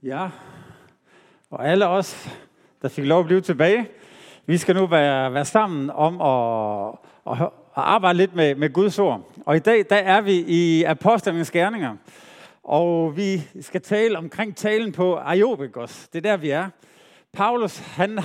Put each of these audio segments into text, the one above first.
Ja, og alle os, der fik lov at blive tilbage, vi skal nu være sammen om at arbejde lidt med Guds ord. Og i dag, der er vi i Apostlenes Gerninger, og vi skal tale omkring talen på Areopagos. Det er der, vi er. Paulus, han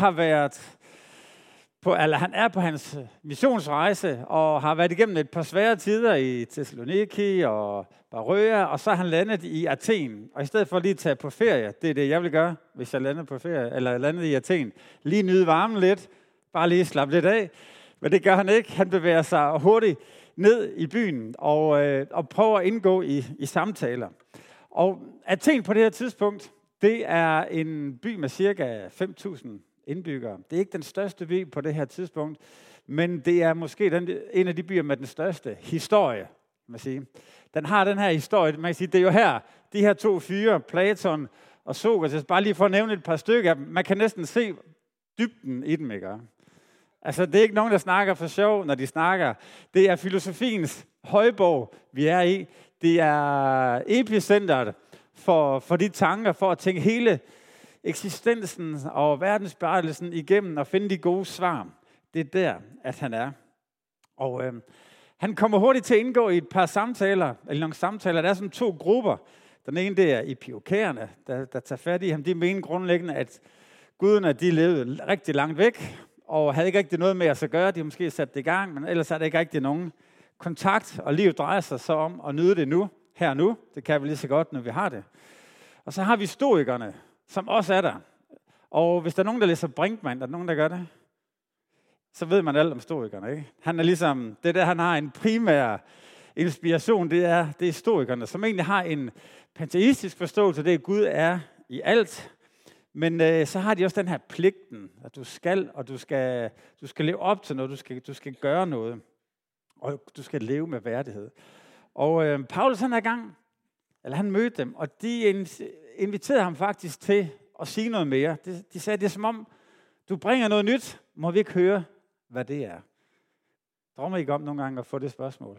er på hans missionsrejse og har været igennem et par svære tider i Thessaloniki og Berøa, og så er han landet i Athen. Og i stedet for lige at tage på ferie, det er det, jeg vil gøre, hvis jeg lander på ferie, eller landet i Athen, lige nyde varmen lidt, bare lige slappe lidt af. Men det gør han ikke. Han bevæger sig hurtigt ned i byen og prøver at indgå i samtaler. Og Athen på det her tidspunkt, det er en by med cirka 5.000 indbyggere. Det er ikke den største by på det her tidspunkt, men det er måske en af de byer med den største historie, man sige. Den har den her historie, man kan sige, det er jo her, de her to fyre, Platon og Sokrates, bare lige for at nævne et par stykker, man kan næsten se dybden i dem, ikke? Altså, det er ikke nogen, der snakker for sjov, når de snakker. Det er filosofiens højborg, vi er i. Det er epicentret for de tanker, for at tænke hele eksistensen og verdensberettelsen igennem og finde de gode svar. Det er der, at han er. Og han kommer hurtigt til at indgå i et par samtaler, eller nogle samtaler. Der er sådan to grupper. Den ene, det er epiokæerne, der tager fat i ham. De mener grundlæggende, at guderne, de levede rigtig langt væk, og havde ikke rigtig noget med at gøre. De har måske sat det i gang, men ellers er der ikke rigtig nogen kontakt, og livet drejer sig så om at nyde det nu, her nu. Det kan vi lige så godt, når vi har det. Og så har vi stoikerne, som også er der. Og hvis der er nogen, der læser Brinkmann, er der nogen, der gør det? Så ved man alt om stoikerne, ikke? Han er ligesom, det der, han har en primær inspiration, det er stoikerne, som egentlig har en panteistisk forståelse, det er, at Gud er i alt. Men så har de også den her pligten, at du skal leve op til noget, du skal gøre noget, og du skal leve med værdighed. Og Paulus han mødte dem, og de inviterede ham faktisk til at sige noget mere. De sagde, det er som om, du bringer noget nyt, må vi ikke høre, hvad det er. Drømmer I ikke om nogle gange at få det spørgsmål?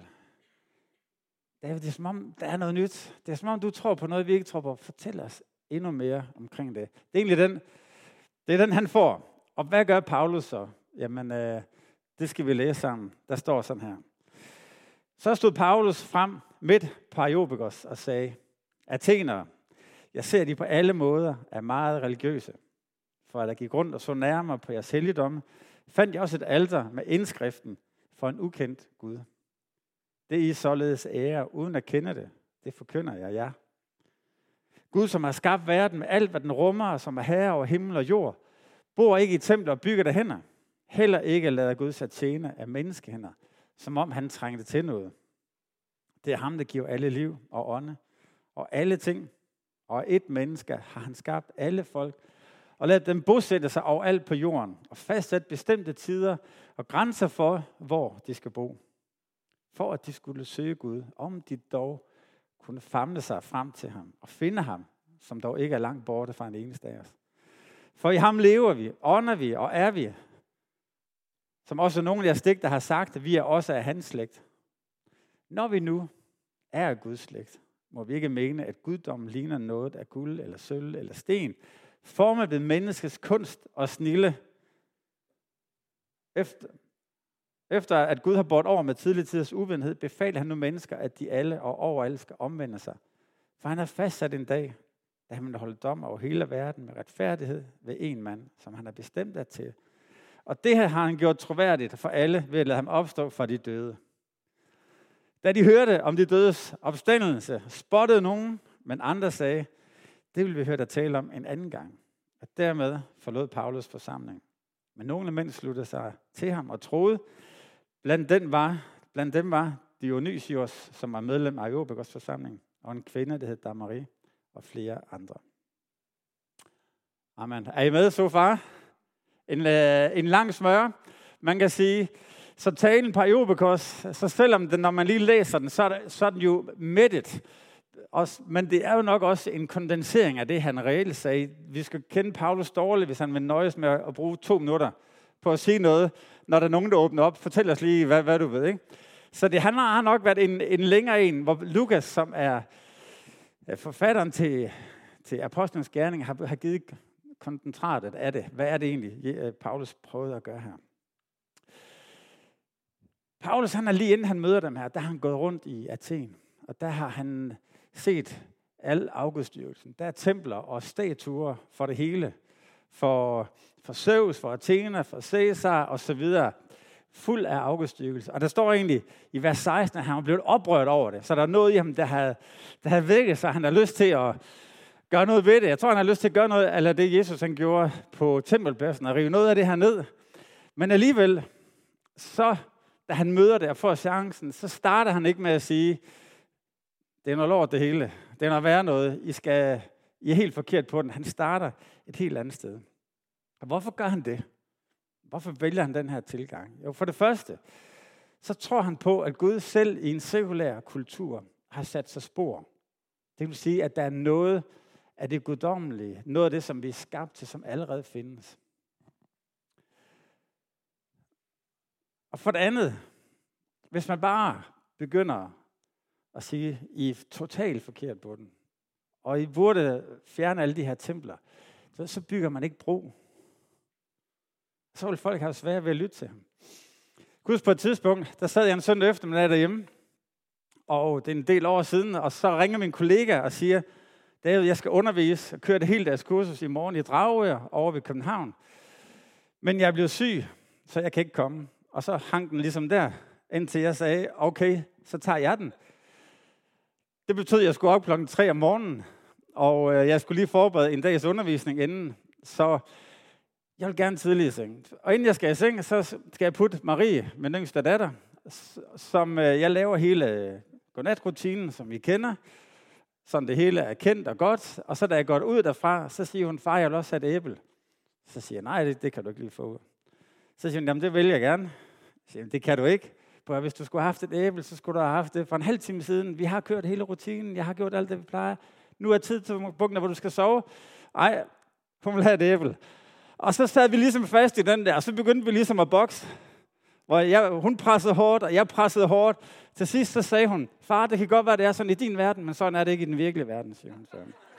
Det er som om, der er noget nyt. Det er som om, du tror på noget, vi ikke tror på. Fortæl os endnu mere omkring det. Det er egentlig den, han får. Og hvad gør Paulus så? Jamen, det skal vi læse sammen. Der står sådan her. Så stod Paulus frem midt på Areopagos og sagde, Athenere, jeg ser de på alle måder er meget religiøse. For at der gik rundt og så nærmere på jeres helligdomme, fandt jeg også et alter med indskriften for en ukendt Gud. Det I således ære uden at kende det, det forkynder jeg jer. Gud, som har skabt verden med alt, hvad den rummer, og som er herre over himmel og jord, bor ikke i templer og bygger der hænder. Heller ikke lader Gud sig tjene af menneskehænder, som om han trængte til noget. Det er ham, der giver alle liv og ånde og alle ting. Og et menneske har han skabt alle folk, og ladet dem bosætte sig overalt på jorden, og fastsat bestemte tider og grænser for, hvor de skal bo. For at de skulle søge Gud, om de dog kunne famle sig frem til ham, og finde ham, som dog ikke er langt borte fra en eneste af os. For i ham lever vi, ånder vi og er vi. Som også nogle af jeres digter har sagt, at vi er også af hans slægt. Når vi nu er af Guds slægt, må vi ikke mene, at guddommen ligner noget af guld eller sølv eller sten, formet ved menneskets kunst og snilde. Efter at Gud har båret over med tidlig tiders uvidenhed, befaler han nu mennesker, at de alle og overalt skal omvende sig. For han har fastsat en dag, da han vil holde dom over hele verden med retfærdighed ved en mand, som han har bestemt at til. Og det her har han gjort troværdigt for alle ved at lade ham opstå fra de døde. Da de hørte om de dødes opstandelse, spottede nogen, men andre sagde, det vil vi høre dig tale om en anden gang. Og dermed forlod Paulus forsamling. Men nogle mænd sluttede sig til ham og troede. Blandt dem var Dionysios, som var medlem af Areopagos forsamling, og en kvinde, der hed Damaris, og flere andre. Amen. Er I med så far? En lang smør, man kan sige. Så talen på Areopagos, så selvom den, når man lige læser den, så er den jo mættet. Men det er jo nok også en kondensering af det, han reelt sagde. Vi skal kende Paulus dårligt, hvis han vil nøjes med at bruge 2 minutter på at sige noget, når der er nogen, der åbner op. Fortæl os lige, hvad du ved, ikke? Så det har nok været en længere en, hvor Lukas, som er forfatteren til til Apostlenes Gerning har givet koncentratet af det. Hvad er det egentlig, Paulus prøvede at gøre her? Paulus, han er lige inden han møder dem her, der har han gået rundt i Athen, og der har han set al afgudstyrkelsen. Der er templer og statuer for det hele. For Zeus, for Athena, for Caesar osv. Fuld af afgudstyrkelse. Og der står egentlig i vers 16, at han var blevet oprørt over det. Så der er noget i ham, der havde vækket sig. Han har lyst til at gøre noget ved det. Jeg tror, han har lyst til at gøre noget, eller det Jesus han gjorde på tempelpladsen, og rive noget af det her ned. Men alligevel, så da han møder det og får chancen, så starter han ikke med at sige, det er noget lort det hele. Det er noget værre noget. I er helt forkert på den. Han starter et helt andet sted. Og hvorfor gør han det? Hvorfor vælger han den her tilgang? Jo, for det første, så tror han på, at Gud selv i en sekulær kultur har sat sig spor. Det vil sige, at der er noget af det guddommelige, noget af det, som vi er skabt til, som allerede findes. Og for det andet, hvis man bare begynder at sige, I er totalt forkert på den, og I burde fjerne alle de her templer, så bygger man ikke bro. Så vil folk have svært ved at lytte til ham. Husk på et tidspunkt, der sad jeg en søndag eftermiddag derhjemme, og det er en del år siden, og så ringer min kollega og siger, David, jeg skal undervise og køre det hele deres kursus i morgen i Dragør over ved København. Men jeg er blevet syg, så jeg kan ikke komme. Og så hang den ligesom der, indtil jeg sagde, okay, så tager jeg den. Det betød, at jeg skulle op 3:00 om morgenen, og jeg skulle lige forberede en dags undervisning inden, så jeg vil gerne tidlig i seng. Og inden jeg skal i seng, så skal jeg putte Marie, min yngste datter, som jeg laver hele godnatrutinen, som I kender. Sådan det hele er kendt og godt. Og så da jeg går ud derfra, så siger hun, far, jeg vil også have et æble. Så siger jeg, nej, det kan du ikke lige få ud. Så siger hun, jamen det vil jeg gerne. Så siger jeg, det kan du ikke. Hvis du skulle have haft et æble, så skulle du have haft det for en halv time siden. Vi har kørt hele rutinen, jeg har gjort alt det, vi plejer. Nu er tid til bukken, hvor du skal sove. Ej, hun vil have et æble. Og så sad vi ligesom fast i den der, og så begyndte vi ligesom at bokse. Hvor hun pressede hårdt, og jeg pressede hårdt. Til sidst så sagde hun, far, det kan godt være, det er sådan i din verden, men sådan er det ikke i den virkelige verden, siger hun.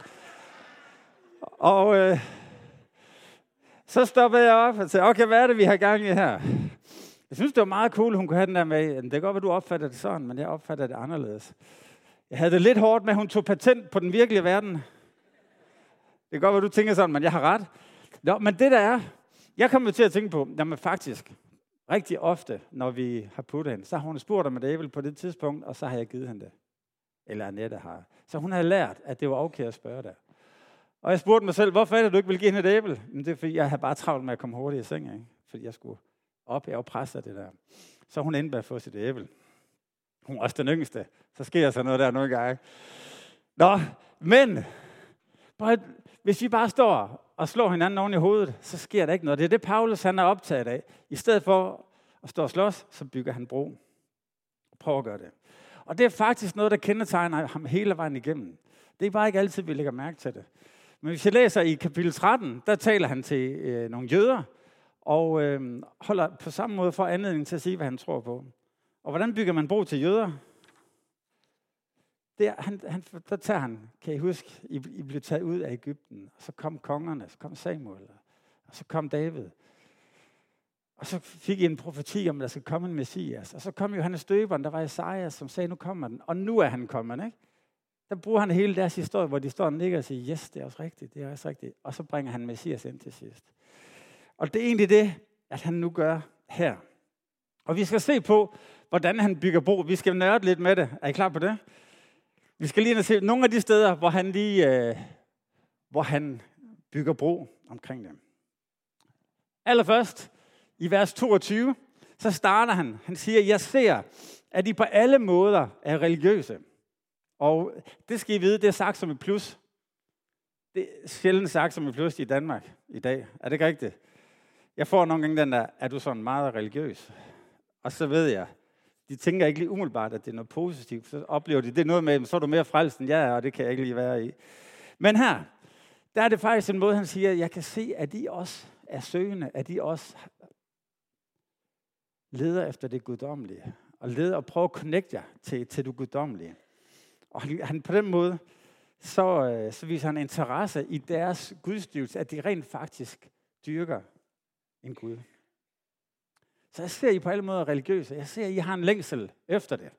Og så stoppede jeg op og sagde, okay, hvad er det, vi har gang i her? Jeg synes, det var meget cool, hun kunne have den der med. Det kan godt være, du opfatter det sådan, men jeg opfatter det anderledes. Jeg havde det lidt hårdt med, at hun tog patent på den virkelige verden. Det kan godt være, du tænker sådan, men jeg har ret. Nå, men det der er, jeg kommer til at tænke på, jamen faktisk, rigtig ofte, når vi har puttet hende, så har hun spurgt om et æble på det tidspunkt, og så har jeg givet hende det. Eller Annette har. Så hun havde lært, at det var okay at spørge der. Og jeg spurgte mig selv, hvorfor er det, du ikke vil give hende et æble? Men det er, fordi jeg havde bare travlt med at komme hurtigt i seng, ikke? Fordi jeg skulle op, jeg var presset af det der. Så hun endte med at få sit æble. Hun er også den yngste. Så sker så noget der nogle gange. Nå, men hvis vi bare står og slår hinanden oven i hovedet, så sker der ikke noget. Det er det, Paulus han er optaget af. I stedet for at stå og slås, så bygger han bro. Prøv at gøre det. Og det er faktisk noget, der kendetegner ham hele vejen igennem. Det er bare ikke altid, vi lægger mærke til det. Men hvis jeg læser i kapitel 13, der taler han til nogle jøder, og holder på samme måde for anledning til at sige, hvad han tror på. Og hvordan bygger man bro til jøder? Der tager han, kan I huske, I blev taget ud af Egypten, og så kom kongerne, så kom Samuel, og så kom David. Og så fik I en profeti om, at der skal komme en Messias. Og så kom Johannes Døberen, der var Esajas, som sagde, nu kommer den. Og nu er han kommet, ikke? Der bruger han hele deres historie, hvor de står og nikker og siger, yes, det er også rigtigt, det er også rigtigt. Og så bringer han Messias ind til sidst. Og det er egentlig det, at han nu gør her. Og vi skal se på, hvordan han bygger bro. Vi skal nørde lidt med det. Er I klar på det? Vi skal lige se nogle af de steder, hvor han bygger bro omkring dem. Allerførst, i vers 22, så starter han. Han siger, jeg ser, at I på alle måder er religiøse. Og det skal I vide, det er sagt som et plus. Det er sjældent sagt som et plus i Danmark i dag. Er det ikke rigtigt? Jeg får nogle gange den der, er du sådan meget religiøs? Og så ved jeg, de tænker ikke lige umiddelbart, at det er noget positivt. Så oplever de, det er noget med, så er du mere frelst end jeg er, og det kan jeg ikke lige være i. Men her, der er det faktisk en måde, han siger, jeg kan se, at de også er søgende, at de også leder efter det guddommelige, og leder og prøver at connecte jer til det guddommelige. Og han på den måde så viser han interesse i deres gudsdyrkelse, at de rent faktisk dyrker en Gud. Så jeg ser I på alle måder religiøse. Jeg ser, at I har en længsel efter det.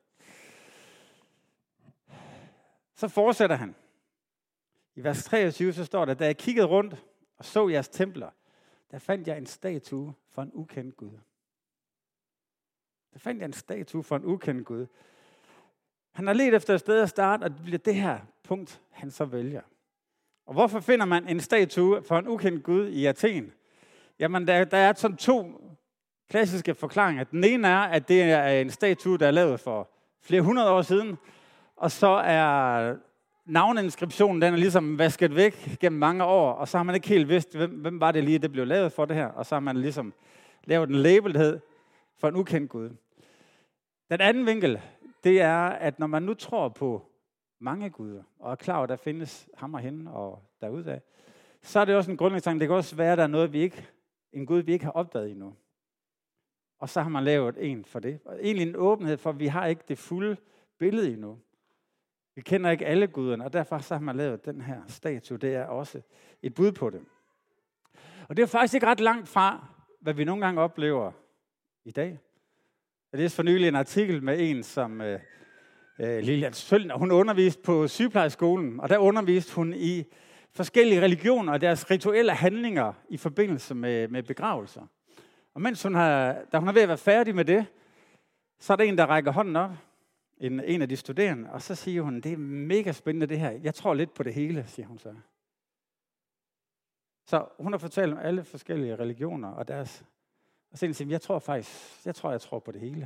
Så fortsætter han. I vers 23 så står der, da jeg kiggede rundt og så jeres templer, der fandt jeg en statue for en ukendt Gud. Der fandt jeg en statue for en ukendt Gud. Han har let efter et sted at starte, og det bliver det her punkt, han så vælger. Og hvorfor finder man en statue for en ukendt Gud i Athen? Jamen, der er sådan to klassiske forklaringer. Den ene er, at det er en statue, der er lavet for flere hundrede år siden, og så er navneinskriptionen, den er ligesom vasket væk gennem mange år, og så har man ikke helt vidst, hvem var det lige, det blev lavet for det her, og så har man ligesom lavet en labelhed for en ukendt Gud. Den anden vinkel, det er, at når man nu tror på mange guder, og er klar over, at der findes ham og hende og derudad, så er det også en grundlæggende tanke. Det kan også være, at der er noget, en Gud, vi ikke har opdaget endnu. Og så har man lavet en for det. Og egentlig en åbenhed, for vi har ikke det fulde billede endnu. Vi kender ikke alle guderne, og derfor så har man lavet den her statue. Det er også et bud på det. Og det er faktisk ikke ret langt fra, hvad vi nogle gange oplever i dag. Jeg læste for nylig en artikel med en, som Lilian Sølner, hun underviste på sygeplejeskolen, og der underviste hun i forskellige religioner og deres rituelle handlinger i forbindelse med begravelser. Og mens da hun er ved at være færdig med det, så er der en, der rækker hånden op, en af de studerende, og så siger hun, det er mega spændende det her. Jeg tror lidt på det hele, siger hun så. Så hun har fortalt om alle forskellige religioner og deres. Og så siger, jeg tror på det hele.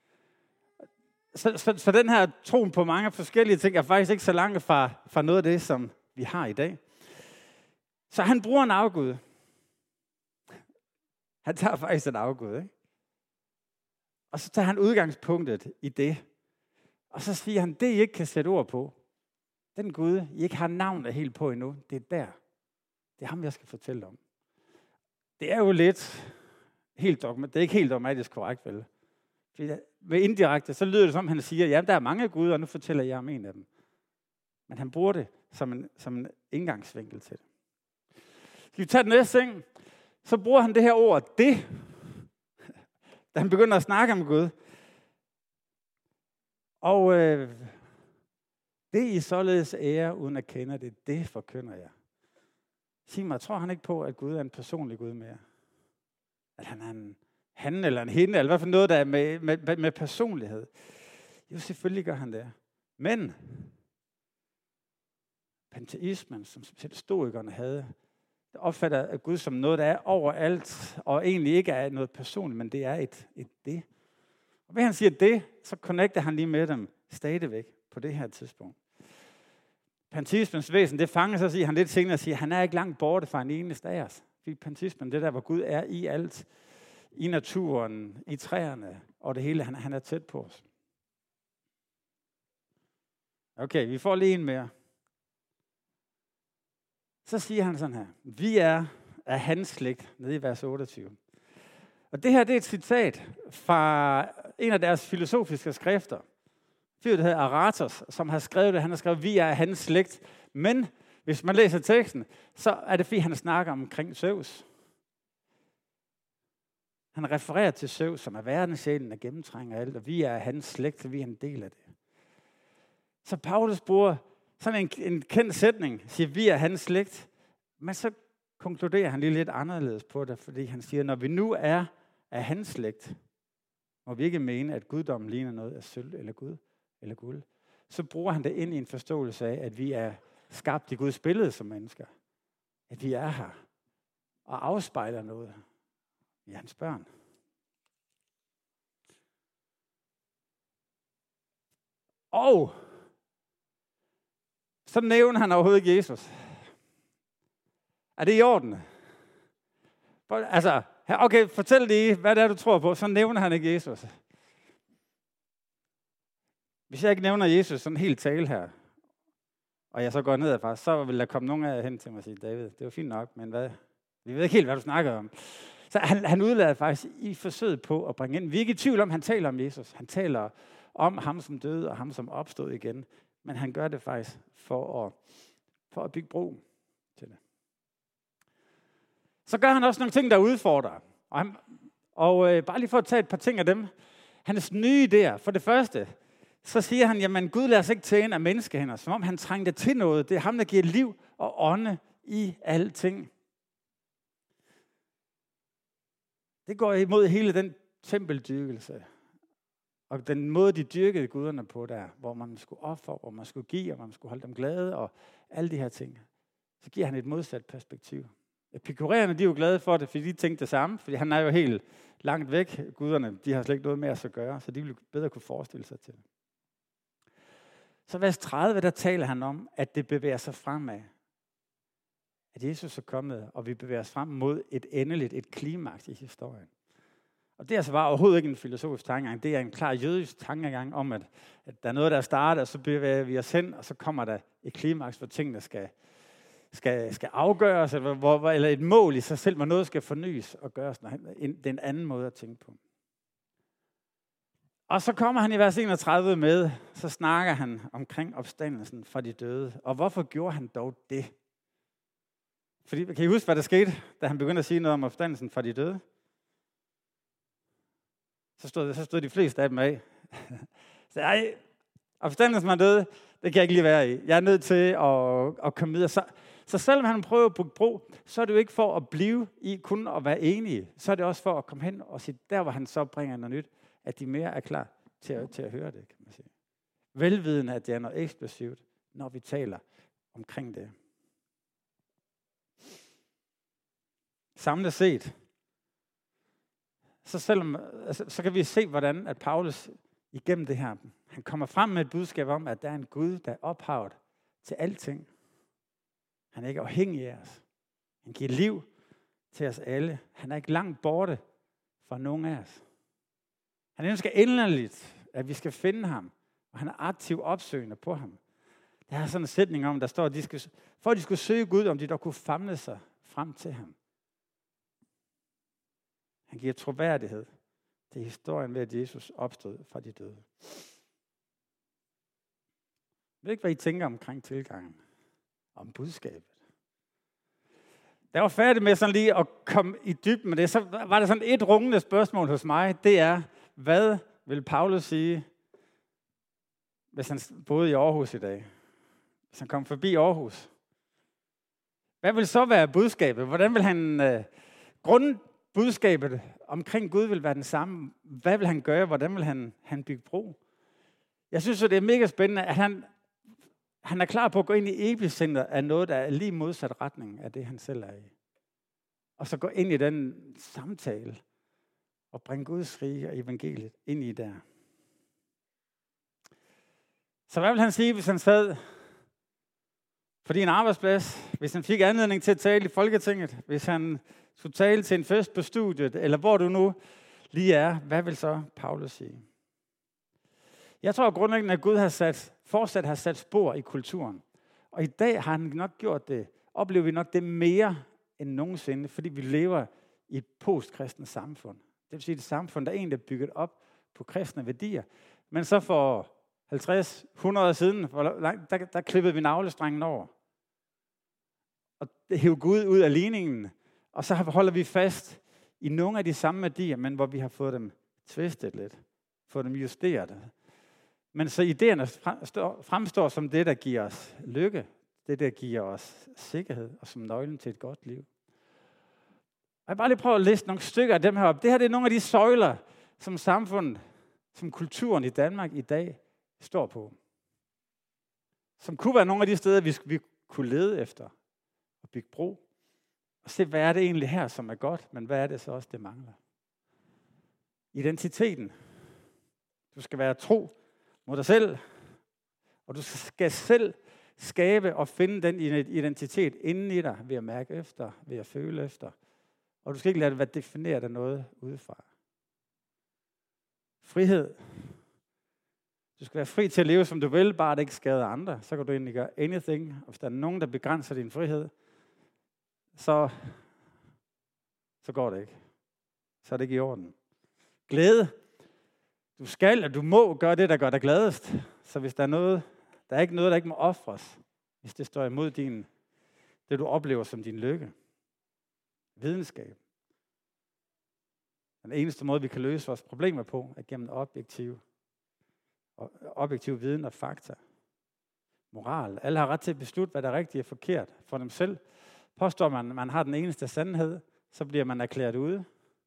Så den her troen på mange forskellige ting er faktisk ikke så langt fra noget af det, som vi har i dag. Så han bruger en afgud. Han tager faktisk en afgud, ikke? Og så tager han udgangspunktet i det. Og så siger han, det I ikke kan sætte ord på, den Gud, I ikke har navnet helt på endnu, det er der. Det er ham, jeg skal fortælle om. Det er jo lidt det er ikke helt dogmatisk korrekt, vel? Ved indirekte, så lyder det som, han siger, ja, der er mange guder, og nu fortæller jeg om en af dem. Men han bruger det som en indgangsvinkel til det. Skal vi tage den næste ting? Så bruger han det her ord, det, da han begynder at snakke om Gud. Og det I således ære, uden at kende det, det forkynder jeg. Sig mig, tror han ikke på, at Gud er en personlig Gud mere? At han er en han eller en hende, eller hvad for noget, der er med personlighed? Jo, selvfølgelig gør han det. Men panteismen, som specielt stoikerne havde, der opfatter Gud som noget, der er overalt, og egentlig ikke er noget personligt, men det er et det. Og ved han siger det, så connecter han lige med dem stadigvæk på det her tidspunkt. Panteismens væsen, det fanger sig, siger han lidt senere, siger, han er ikke langt borte fra en eneste af os. Fordi panteismen, det der, hvor Gud er i alt, i naturen, i træerne, og det hele, han er tæt på os. Okay, vi får lige en mere. Så siger han sådan her, vi er af hans slægt, nede i vers 28. Og det her, det er et citat fra en af deres filosofiske skrifter. Fyret, der hedder Aratos, som har skrevet det. Han har skrevet, vi er af hans slægt. Men hvis man læser teksten, så er det fordi, han snakker omkring Zeus. Han refererer til Zeus, som er verdenssjælen, der gennemtrænger alt, og vi er af hans slægt, så vi er en del af det. Så Paulus bruger sådan en kendt sætning, siger, vi er hans slægt, men så konkluderer han lige lidt anderledes på det, fordi han siger, når vi nu er af hans slægt, må vi ikke mene, at guddommen ligner noget af sølv eller Gud eller guld. Så bruger han det ind i en forståelse af, at vi er skabt i Guds billede som mennesker. At vi er her og afspejler noget. Vi er hans børn. Og så nævner han overhovedet ikke Jesus. Er det i orden? Altså, okay, fortæl lige, hvad det er, du tror på. Så nævner han ikke Jesus. Hvis jeg ikke nævner Jesus sådan helt tale her, og jeg så går ned ad så vil der komme nogen af jer hen til mig og sige, David, det var fint nok, men hvad? Vi ved ikke helt, hvad du snakker om. Så han udlader faktisk i forsøget på at bringe ind. Vi er ikke i tvivl om, han taler om Jesus. Han taler om ham som døde og ham som opstod igen. men han gør det faktisk for at bygge bro til det. Så gør han også nogle ting, der udfordrer. Og bare lige for at tage et par ting af dem. Hans nye idéer. For det første, så siger han, jamen Gud lader sig ikke tjene af menneskehænder, som om han trængte til noget. Det er ham, der giver liv og ånde i alting. Det går imod hele den tempeldyrkelse. Og den måde, de dyrkede guderne på der, hvor man skulle ofre, hvor man skulle give, og man skulle holde dem glade, og alle de her ting. Så giver han et modsat perspektiv. Epikureerne, de er jo glade for det, fordi de tænkte det samme, fordi han er jo helt langt væk. Guderne, de har slet ikke noget med at gøre, så de ville bedre kunne forestille sig til det. Så vers 30, der taler han om, at det bevæger sig fremad. At Jesus er kommet, og vi bevæger os frem mod et endeligt, et klimaks i historien. Og det altså var overhovedet ikke en filosofisk tankegang. Det er en klar jødisk tankegang om, at der er noget, der er startet, og så bevæger vi os hen, og så kommer der et klimaks, hvor tingene skal afgøres, eller et mål i sig selv, hvor noget skal fornyes og gøres. Det er en anden måde at tænke på. Og så kommer han i vers 31 med, så snakker han omkring opstandelsen fra de døde. Og hvorfor gjorde han dog det? Fordi, kan I huske, hvad der skete, da han begyndte at sige noget om opstandelsen fra de døde? Så stod de fleste af dem af. Så opstandelsen fra de døde, det kan jeg ikke lige være i. Jeg er nødt til at komme videre. Så selvom han prøver at bygge bro, så er det jo ikke for at blive i kun at være enige. Så er det også for at komme hen og sige, der hvor han så bringer noget nyt, at de mere er klar til at høre det, kan man sige. Velvidende, at det er noget eksplosivt, når vi taler omkring det. Samlet set, så kan vi se, hvordan at Paulus igennem det her, han kommer frem med et budskab om, at der er en Gud, der er ophavet til alting. Han er ikke afhængig af os. Han giver liv til os alle. Han er ikke langt borte fra nogen af os. Han ønsker endeligt, at vi skal finde ham, og han er aktivt opsøgende på ham. Der er sådan en sætning om, der står, at for at de skulle søge Gud, om de dog kunne famle sig frem til ham. Han giver troværdighed til historien ved, at Jesus opstod fra de døde. Jeg ved ikke, hvad I tænker omkring tilgangen, om budskabet. Da jeg var færdig med sådan lige at komme i dybden med det, så var der sådan et rungende spørgsmål hos mig. Det er, hvad vil Paulus sige, hvis han boede i Aarhus i dag? Hvis han kom forbi Aarhus? Hvad vil så være budskabet? Hvordan vil han grundbudskabet omkring Gud vil være den samme? Hvad vil han gøre? Hvordan vil han bygge bro? Jeg synes, det er mega spændende, at han er klar på at gå ind i epicenter af noget, der er lige modsat retning af det, han selv er i. Og så gå ind i den samtale og bringe Guds rige og evangeliet ind i der. Så hvad vil han sige, hvis han sad på din arbejdsplads, hvis han fik anledning til at tale i Folketinget, hvis han skulle tale til en fest på studiet, eller hvor du nu lige er, hvad vil så Paulus sige? Jeg tror grundlæggende, at Gud fortsat har sat spor i kulturen. Og i dag har han nok gjort det, oplever vi nok det mere end nogensinde, fordi vi lever i et postkristent samfund. Det vil sige et samfund, der egentlig er bygget op på kristne værdier. Men så for 50-100 år siden, der klippede vi navlestrengen over. Og det hævde Gud ud af ligningen. Og så holder vi fast i nogle af de samme værdier, men hvor vi har fået dem tvistet lidt. Fået dem justeret. Men så idéerne fremstår som det, der giver os lykke. Det, der giver os sikkerhed og som nøglen til et godt liv. Og jeg vil bare lige prøve at liste nogle stykker af dem her op. Det her det er nogle af de søjler, som samfundet, som kulturen i Danmark i dag står på. Som kunne være nogle af de steder, vi kunne lede efter og bygge bro. Og se, hvad er det egentlig her, som er godt, men hvad er det så også, det mangler? Identiteten. Du skal være tro mod dig selv, og du skal selv skabe og finde den identitet inden i dig, ved at mærke efter, ved at føle efter. Og du skal ikke lade det være defineret af noget udefra. Frihed. Du skal være fri til at leve, som du vil, bare det ikke skader andre. Så kan du egentlig gøre anything. Og hvis der er nogen, der begrænser din frihed, så går det ikke. Så er det ikke i orden. Glæde. Du skal og du må gøre det, der gør dig gladest. Så hvis der er noget, Der er ikke noget, der ikke må ofres, hvis det står imod det, du oplever som din lykke. Videnskab. Den eneste måde, vi kan løse vores problemer på, er gennem objektiv viden og fakta. Moral. Alle har ret til at beslutte, hvad der er rigtigt og forkert for dem selv. Påstår man har den eneste sandhed, så bliver man erklæret ude.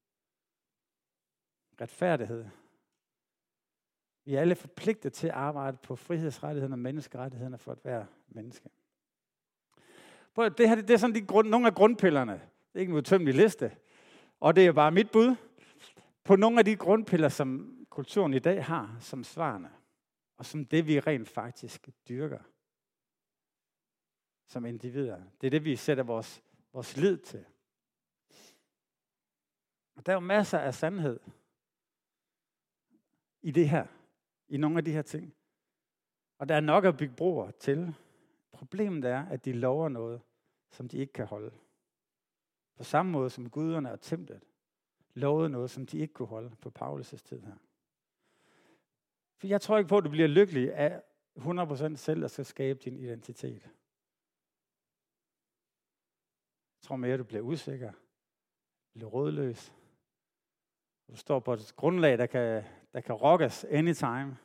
Retfærdighed. Vi er alle forpligtet til at arbejde på frihedsrettighederne og menneskerettighederne for at være menneske. Det er sådan nogle af grundpillerne. Det er ikke en udtømmelig liste. Og det er bare mit bud på nogle af de grundpiller, som kulturen i dag har som svarene. Og som det, vi rent faktisk dyrker som individer. Det er det, vi sætter vores lid til. Og der er jo masser af sandhed i det her. I nogle af de her ting. Og der er nok at bygge broer til. Problemet er, at de lover noget, som de ikke kan holde. På samme måde som guderne og templet lovede noget, som de ikke kunne holde på Paulus' tid her. For jeg tror ikke på, at du bliver lykkelig af 100% selv, der skal skabe din identitet. Jeg tror mere, at du bliver usikker, bliver rådløs. Du står på et grundlag, der kan rokkes anytime.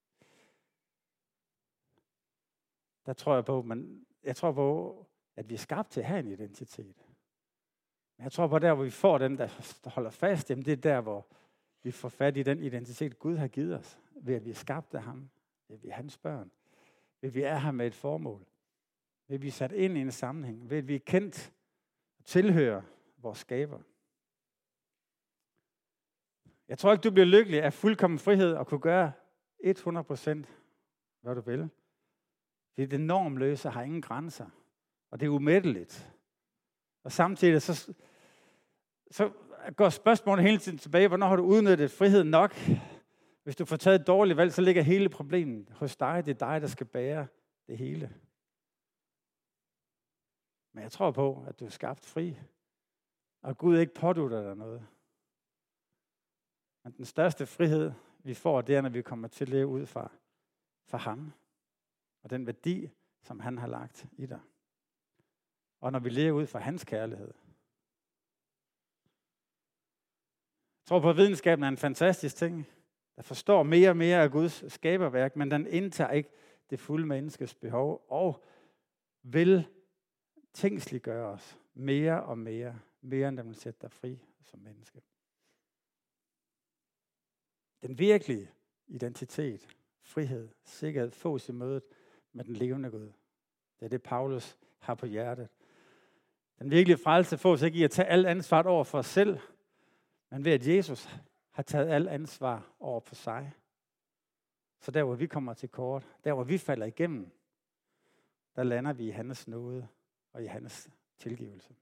Der tror jeg tror på, at vi er skabt til at have en identitet. Men jeg tror på, der hvor vi får den, der holder fast, jamen det er der, hvor vi får fat i den identitet, Gud har givet os. Ved at vi er skabt af ham. Ved at vi er hans børn. Ved at vi er her med et formål. Ved at vi er sat ind i en sammenhæng. Ved at vi er kendt og tilhører vores skaber. Jeg tror ikke, du bliver lykkelig af fuldkommen frihed og kunne gøre 100% hvad du vil. Det normløse har ingen grænser. Og det er umætteligt. Og samtidig så går spørgsmålet hele tiden tilbage, hvornår har du udnyttet frihed nok? Hvis du får taget et dårligt valg, så ligger hele problemet hos dig. Det er dig, der skal bære det hele. Men jeg tror på, at du er skabt fri. Og Gud ikke pådutter dig noget. Men den største frihed, vi får, det er, når vi kommer til at leve ud fra ham. Og den værdi, som han har lagt i dig. Og når vi lever ud fra hans kærlighed. Jeg tror på, at videnskaben er en fantastisk ting, der forstår mere og mere af Guds skaberværk, men den indtager ikke det fulde menneskes behov, og vil tingsliggøre os mere og mere end den vil sætte dig fri som menneske. Den virkelige identitet, frihed, sikkerhed, fås i mødet med den levende Gud. Det er det, Paulus har på hjertet. Den virkelige frelse fås ikke i at tage alt ansvar over for os selv, men ved at Jesus har taget alt ansvar over på sig. Så der, hvor vi kommer til kort, der, hvor vi falder igennem, der lander vi i hans nåde og i hans tilgivelse.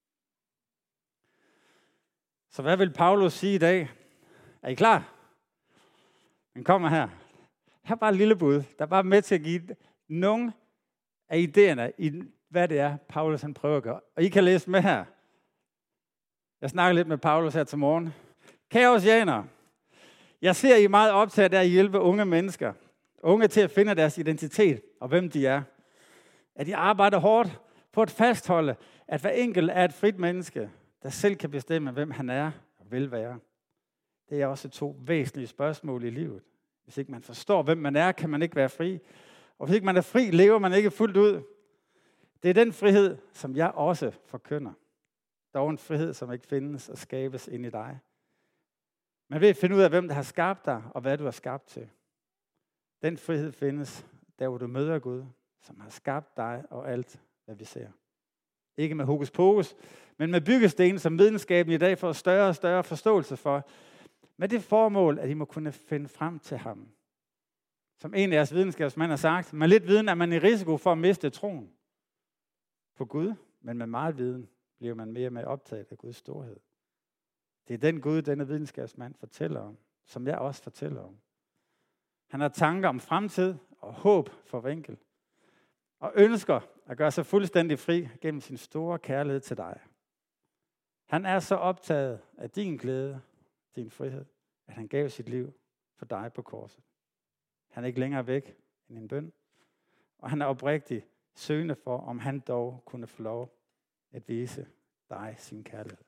Så hvad vil Paulus sige i dag? Er I klar? Den kommer her. Her er bare et lille bud, der er bare med til at give nogle af idéerne i, hvad det er, Paulus han prøver at gøre. Og I kan læse med her. Jeg snakker lidt med Paulus her til morgen. Kære oceaner, jeg ser, I er meget optaget af at hjælpe unge mennesker. Unge til at finde deres identitet og hvem de er. At de arbejder hårdt på at fastholde, at hver enkelt er et frit menneske, der selv kan bestemme, hvem han er og vil være. Det er også 2 væsentlige spørgsmål i livet. Hvis ikke man forstår, hvem man er, kan man ikke være fri. Og hvis ikke man er fri, lever man ikke fuldt ud. Det er den frihed, som jeg også forkynder. Dog en frihed, som ikke findes og skabes ind i dig. Man vil finde ud af, hvem der har skabt dig, og hvad du er skabt til. Den frihed findes, der hvor du møder Gud, som har skabt dig og alt, hvad vi ser. Ikke med hokus pokus, men med byggesten, som videnskaben i dag får større og større forståelse for. Med det formål, at I må kunne finde frem til ham. Som en af jeres videnskabsmænd har sagt, med lidt viden er man i risiko for at miste troen på Gud, men med meget viden bliver man mere og mere optaget af Guds storhed. Det er den Gud, denne videnskabsmand fortæller om, som jeg også fortæller om. Han har tanker om fremtid og håb for vinkel, og ønsker at gøre sig fuldstændig fri gennem sin store kærlighed til dig. Han er så optaget af din glæde, din frihed, at han gav sit liv for dig på korset. Han er ikke længere væk end en bøn. Og han er oprigtigt søgende for, om han dog kunne få lov at vise dig sin kærlighed.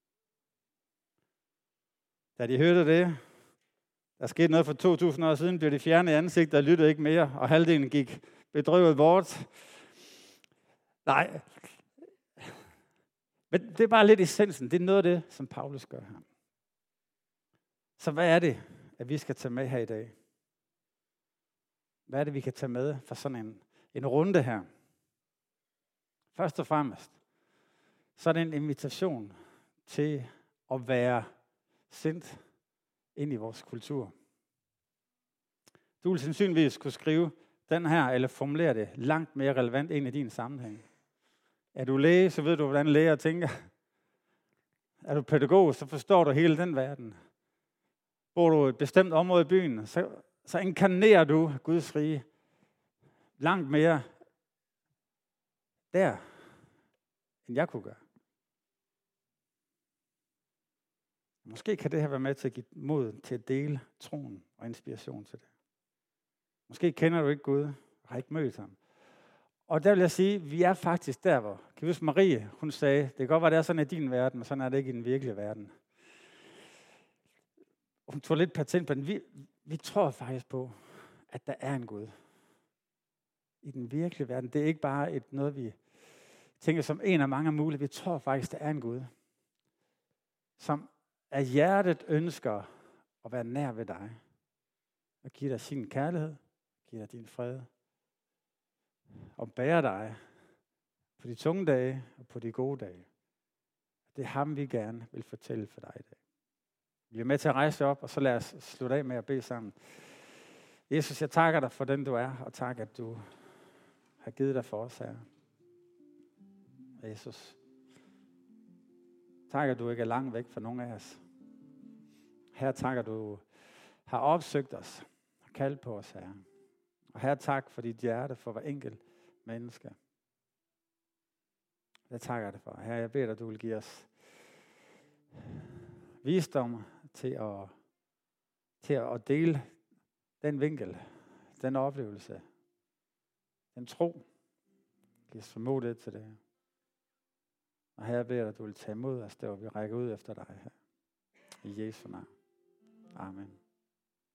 Da de hørte det, der skete noget for 2000 år siden, blev de fjernet i ansigtet og lyttede ikke mere, og halvdelen gik bedrøvet bort. Nej, men det er bare lidt essensen. Det er noget af det, som Paulus gør her. Så hvad er det, at vi skal tage med her i dag? Hvad er det, vi kan tage med fra sådan en runde her? Først og fremmest, så er det en invitation til at være sendt ind i vores kultur. Du vil sandsynligvis kunne skrive den her, eller formulere det langt mere relevant ind i din sammenhæng. Er du læge, så ved du, hvordan læger tænker. Er du pædagog, så forstår du hele den verden. Bor du i et bestemt område i byen, så inkarnerer du Guds rige langt mere der, end jeg kunne gøre. Måske kan det her være med til at give mod til at dele troen og inspiration til det. Måske kender du ikke Gud og har ikke mødt ham. Og der vil jeg sige, at vi er faktisk der, hvor... Kan du huske Marie, hun sagde, det kan godt være, det er sådan i din verden, men sådan er det ikke i den virkelige verden. Hun tog lidt patent på den. Vi tror faktisk på, at der er en Gud. I den virkelige verden. Det er ikke bare noget, vi tænker som en af mange mulige. Vi tror faktisk, der er en Gud, som af hjertet ønsker at være nær ved dig. Og give dig sin kærlighed, give dig din fred. Og bære dig på de tunge dage og på de gode dage. Det er ham, vi gerne vil fortælle for dig i dag. Vi er med til at rejse op, og så lad os slutte af med at bede sammen. Jesus, jeg takker dig for den, du er, og tak, at du har givet dig for os her. Jesus, tak, at du ikke er langt væk fra nogen af os. Her tak, at du har opsøgt os og kaldt på os, Herre. Og her tak for dit hjerte for hver enkelt menneske. Det takker jeg dig for. Herre, jeg beder dig, at du vil give os visdom til at dele den vinkel, den oplevelse, den tro. Giv os formodet til det. Og her beder jeg dig, at du vil tage imod os, der vi rækker ud efter dig her. I Jesu navn. Amen.